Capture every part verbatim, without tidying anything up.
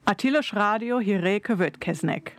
A Tilos Rádió hírei következnek.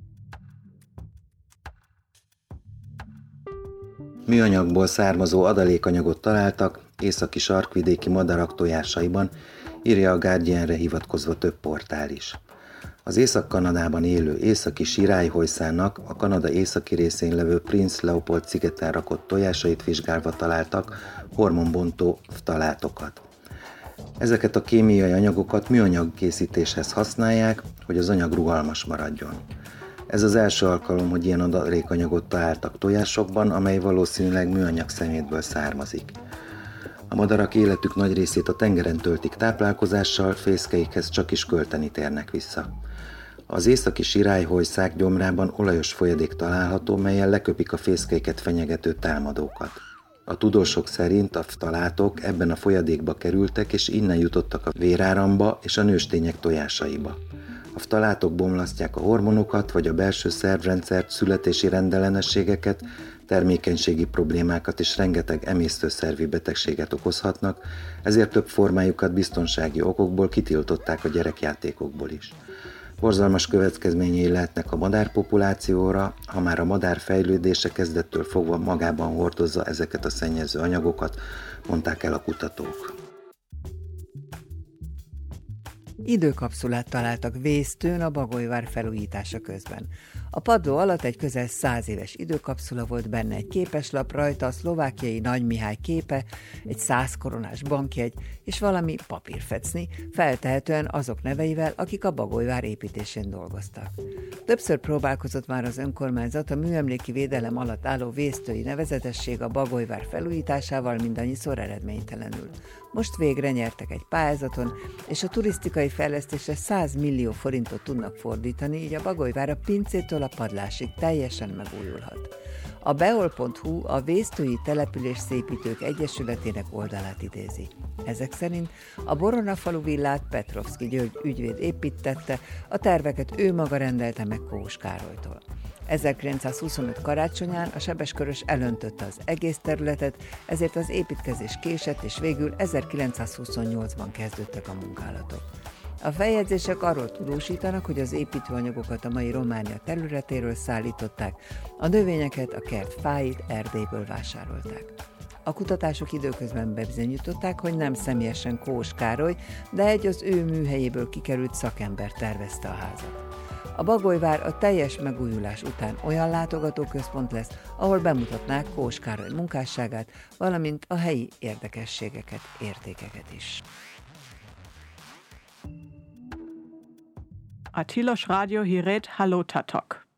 Műanyagból származó adalékanyagot találtak északi sarkvidéki madarak tojásaiban, írja a Guardianre hivatkozva több portál is. Az Észak-Kanadában élő északi sirályhojszának a Kanada északi részén levő Prince Leopold szigeten rakott tojásait vizsgálva találtak hormonbontó ftalátokat. Ezeket a kémiai anyagokat műanyag készítéshez használják, hogy az anyag rugalmas maradjon. Ez az első alkalom, hogy ilyen adalékanyagot találtak tojásokban, amely valószínűleg műanyag szemétből származik. A madarak életük nagy részét a tengeren töltik táplálkozással, fészkeikhez csak is költeni térnek vissza. Az északi sirályhojszák gyomrában olajos folyadék található, mellyel leköpik a fészkeiket fenyegető támadókat. A tudósok szerint a ftalátok ebben a folyadékba kerültek, és innen jutottak a véráramba és a nőstények tojásaiba. A ftalátok bomlasztják a hormonokat, vagy a belső szervrendszert, születési rendellenességeket, termékenységi problémákat és rengeteg emésztőszervi betegséget okozhatnak, ezért több formájukat biztonsági okokból kitiltották a gyerekjátékokból is. Borzalmas következményei lehetnek a madárpopulációra, ha már a madár fejlődése kezdettől fogva magában hordozza ezeket a szennyező anyagokat, mondták el a kutatók. Időkapszulát találtak Vésztőn a Bagolyvár felújítása közben. A padló alatt egy közel száz éves időkapszula volt, benne egy képeslap, rajta a szlovákiai Nagy Mihály képe, egy száz koronás bankjegy és valami papírfecni, feltehetően azok neveivel, akik a Bagolyvár építésén dolgoztak. Többször próbálkozott már az önkormányzat a műemléki védelem alatt álló vésztői nevezetesség a Bagolyvár felújításával, mindannyiszor eredménytelenül. Most végre nyertek egy pályázaton, és a turisztikai fejlesztésre száz millió forintot tudnak fordítani, így a Bagolyvár a pincétől a padlásig teljesen megújulhat. A beol pont hu a Vésztői Településszépítők Egyesületének oldalát idézi. Ezek szerint a Boronafalu villát Petrovszky György ügyvéd építtette, a terveket ő maga rendelte meg Kós Károlytól. ezerkilencszázhuszonöt karácsonyán a Sebeskörös elöntötte az egész területet, ezért az építkezés késett, és végül ezerkilencszázhuszonnyolcban kezdődtek a munkálatok. A feljegyzések arról tudósítanak, hogy az építőanyagokat a mai Románia területéről szállították, a növényeket, a kert fáit Erdélyből vásárolták. A kutatások időközben bebizonyították, hogy nem személyesen Kós Károly, de egy az ő műhelyéből kikerült szakember tervezte a házat. A Bagolyvár a teljes megújulás után olyan látogatóközpont lesz, ahol bemutatnák Kós Károly munkásságát, valamint a helyi érdekességeket, értékeket is. A Tilos Rádió hírét hallottátok.